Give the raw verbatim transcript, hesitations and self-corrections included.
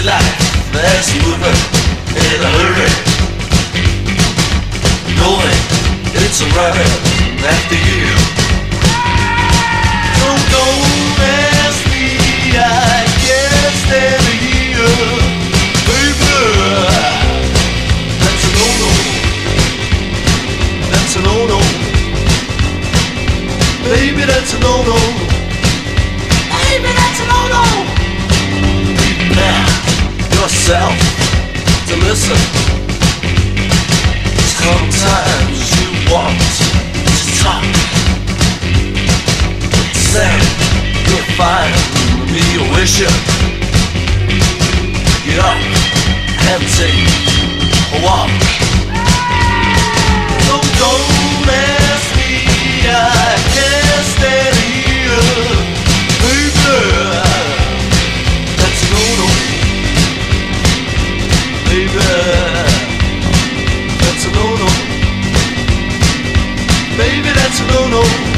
life fast moving in a hurry, knowing it's alright after you. Don't go ask me, I can't stand here, baby. That's a no-no. That's a no-no. Baby, that's a no-no. Baby, that's a no-no. Now, yourself to listen. Sometimes you want to talk. Say you'll find me wishing. Get up and take a walk. So don't ask me, I can't stand here, baby. That's a no-no, baby. That's a no-no, baby. That's a no-no.